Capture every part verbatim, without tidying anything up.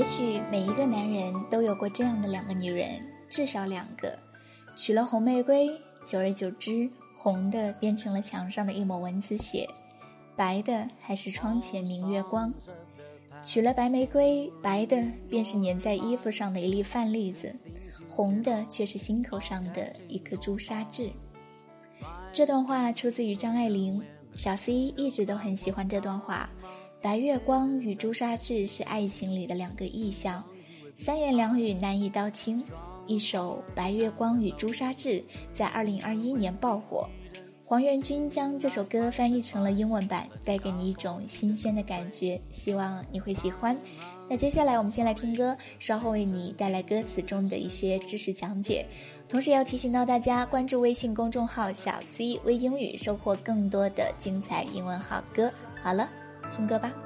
也许每一个男人都有过这样的两个女人，至少两个。娶了红玫瑰，久而久之，红的变成了墙上的一抹蚊子血，白的还是窗前明月光。娶了白玫瑰，白的便是粘在衣服上的一粒饭粒子，红的却是心口上的一颗朱砂痣。这段话出自于张爱玲，小 C 一直都很喜欢这段话。白月光与朱砂痣是爱情里的两个意象，三言两语难以道清。一首《白月光与朱砂痣》在二零二一年爆火，黄元君将这首歌翻译成了英文版，带给你一种新鲜的感觉，希望你会喜欢。那接下来我们先来听歌，稍后为你带来歌词中的一些知识讲解，同时也要提醒到大家关注微信公众号小 C 微英语，收获更多的精彩英文好歌。好了，听歌吧。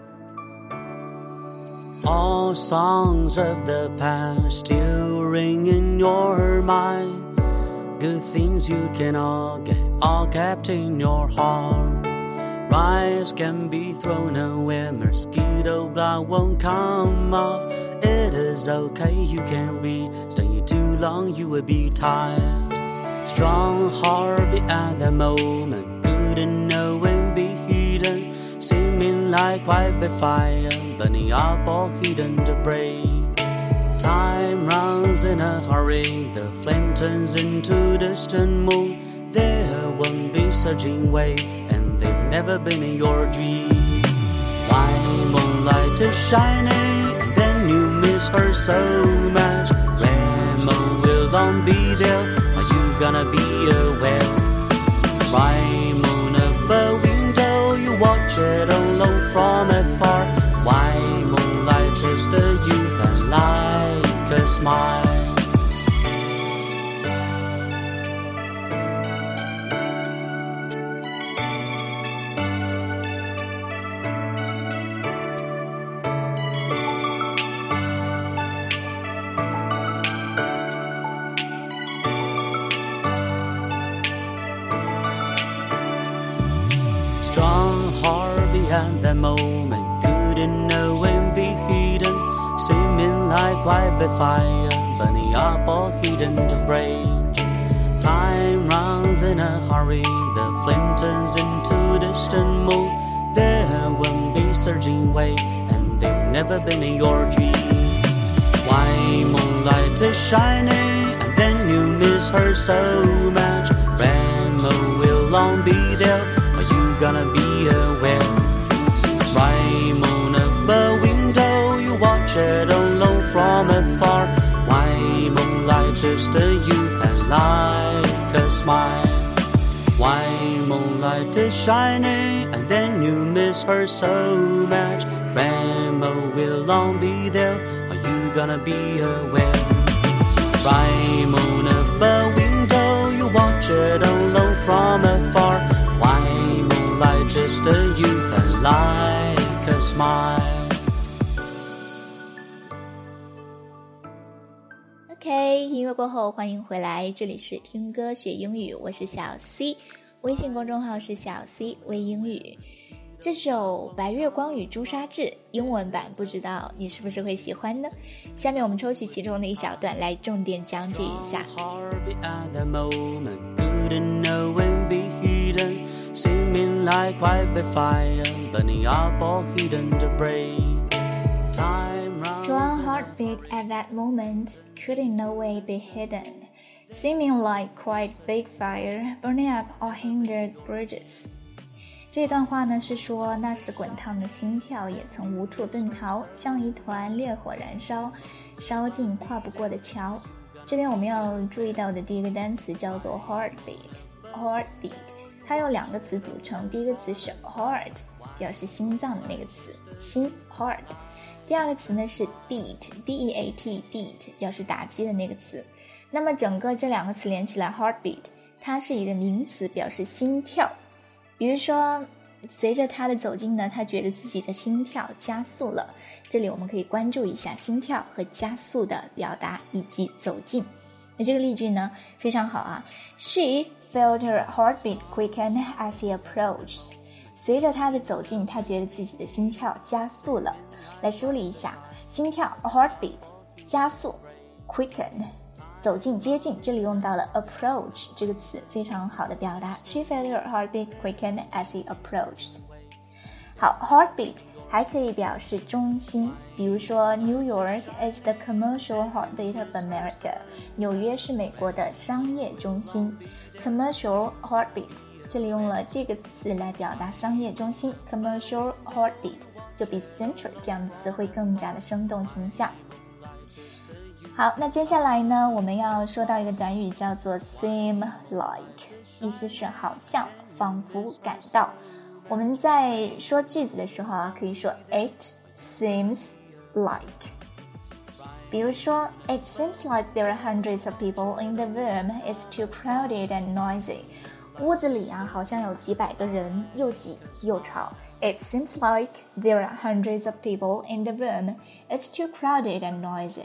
All songs of the past still ring in your mind. Good things you cannot get, all kept in your heart. Rice can be thrown away, mosquito blood won't come off. It is okay, you can read, stay too long you will be tired. Strong heart be at the moment, good and know when be hidden. Seeming like white by fire, burning up all hidden debris. Time runs in a hurry, the flame turns into distant moon. There won't be surging wave, and they've never been in your dream. Why moonlight is shining, and then you miss her so much. When moon will long be there, are you gonna be aware? Why moon up a window, you watch it alone from afar. Why moonlight is the youth and like a smile. At that moment, couldn't know when be hidden, seeming like white by fire, burning up all hidden debris. Time runs in a hurry, the flame turns into distant moon. There won't be surging wave, and they've never been in your dream. Why moonlight is shining, and then you miss her so much. Rainbow will long be there, are you gonna be aware? Why moon up a window, you watch it alone from afar. Why moonlight is the youth and like a smile. Why moonlight is shining, and then you miss her so much. Rainbow will long be there, are you gonna be aware? Why moon up a window, you watch it alone from afar. Why moonlight is the youth and like a smile. OK， 音乐过后欢迎回来，这里是听歌学英语，我是小 C， 微信公众号是小 C 微英语。这首《白月光与朱砂痣》英文版，不知道你是不是会喜欢呢？下面我们抽取其中的一小段来重点讲解一下。 Seeming like white by fire, burning up all hidden debris. Strong heartbeat at that moment, could in no way be hidden. Seeming like quite big fire, burning up all hindered bridges. 这段话呢是说，那时滚烫的心跳也曾无处遁逃，像一团烈火燃烧，烧尽跨不过的桥。这边我们要注意到的第一个单词叫做 heartbeat。heartbeat 它由两个词组成，第一个词是 heart， 表示心脏的那个词，心 heart。第二个词呢是 beat， B E A T beat， 表示打击的那个词。那么整个这两个词连起来 heartbeat， 它是一个名词，表示心跳。比如说随着他的走近呢，他觉得自己的心跳加速了。这里我们可以关注一下心跳和加速的表达以及走近。那这个例句呢非常好啊。She felt her heartbeat quicken as he approached. 随着他的走近，他觉得自己的心跳加速了。来梳理一下， 心跳 heartbeat 加速 quicken 走近接近，这里用到了 approach 这个词，非常好的表达。 She felt her heartbeat quicken as he approached。 好， heartbeat 还可以表示中心，比如说 New York is the commercial heartbeat of America， 纽约是美国的商业中心。 Commercial heartbeat 这里用了这个词来表达商业中心， commercial heartbeat 就比 center 这样的词汇更加的生动形象。好，那接下来呢，我们要说到一个短语叫做 seem like， 意思是好像仿佛感到。我们在说句子的时候啊，可以说 it seems like， 比如说 it seems like there are hundreds of people in the room, it's too crowded and noisy。 屋子里啊好像有几百个人，又挤又吵。 It seems like there are hundreds of people in the room, it's too crowded and noisy。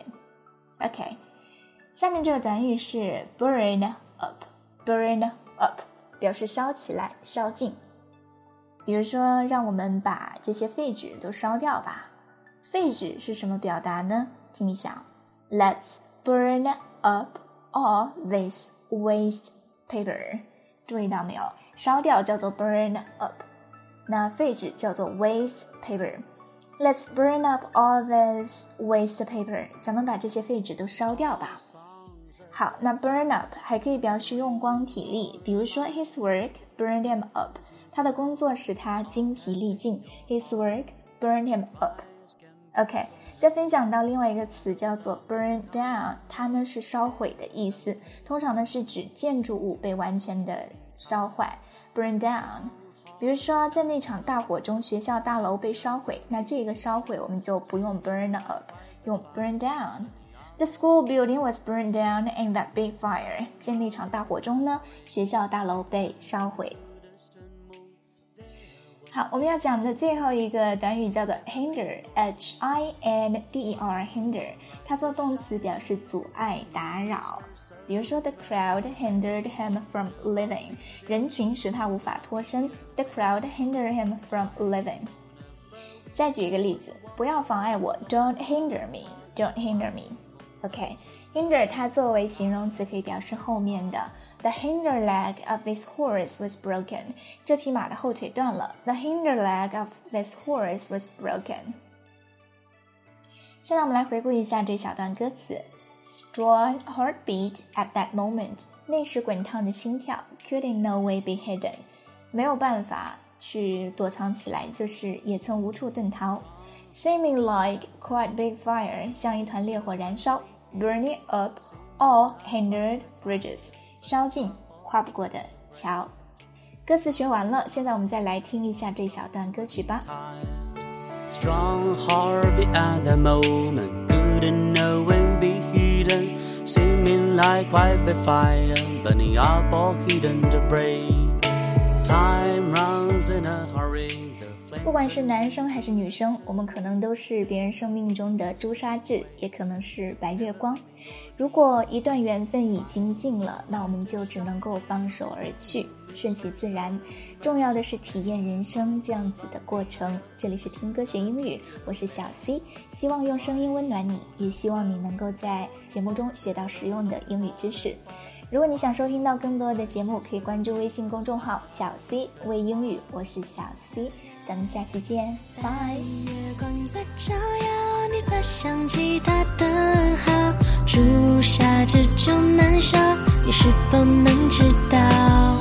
OK， 下面这个短语是 burn up， burn up 表示烧起来烧尽。比如说让我们把这些废纸都烧掉吧。废纸是什么表达呢？听一下 Let's burn up all this waste paper。 注意到没有，烧掉叫做 burn up， 那废纸叫做 waste paper。 Let's burn up all this waste paper， 咱们把这些废纸都烧掉吧。好，那 burn up 还可以表示用光体力，比如说 his work burned him up，他的工作使他精疲力尽， His work burned him up。 OK， 再分享到另外一个词叫做 burn down， 它呢是烧毁的意思，通常呢是指建筑物被完全的烧坏 burn down。 比如说在那场大火中学校大楼被烧毁，那这个烧毁我们就不用 burn up， 用 burn down。 The school building was burned down in that big fire， 在那场大火中呢，学校大楼被烧毁。好，我们要讲的最后一个短语叫做 hinder， H I N D E R hinder， 它做动词表示阻碍打扰。比如说 the crowd hindered him from living， 人群使他无法脱身， the crowd hindered him from living。 再举一个例子，不要妨碍我， don't hinder me， don't hinder me。 OK， hinder 它作为形容词可以表示后面的，The hinder leg of this horse was broken， 这匹马的后腿断了， The hinder leg of this horse was broken。 现在我们来回顾一下这小段歌词。 Strong heartbeat at that moment， 那时滚烫的心跳 could in no way be hidden， 没有办法去躲藏起来，就是也曾无处遁逃。 Seeming like quite big fire， 像一团烈火燃烧 Burning up all hindered bridges，烧尽跨不过的桥。歌词学完了，现在我们再来听一下这小段歌曲吧。 Strong heartbeat at that moment, couldn't know when be hidden, seeming like quite by fire, burning up all hidden debris. Time runs in a hurry. 不管是男生还是女生，我们可能都是别人生命中的朱砂痣，也可能是白月光。如果一段缘分已经尽了，那我们就只能够放手而去，顺其自然。重要的是体验人生这样子的过程。这里是听歌学英语，我是小 C， 希望用声音温暖你，也希望你能够在节目中学到实用的英语知识。如果你想收听到更多的节目，可以关注微信公众号小 C 微英语，我是小 C， 咱们下期见，拜。月光在照耀，你才想起他的好，朱砂痣就难消，你是否能知道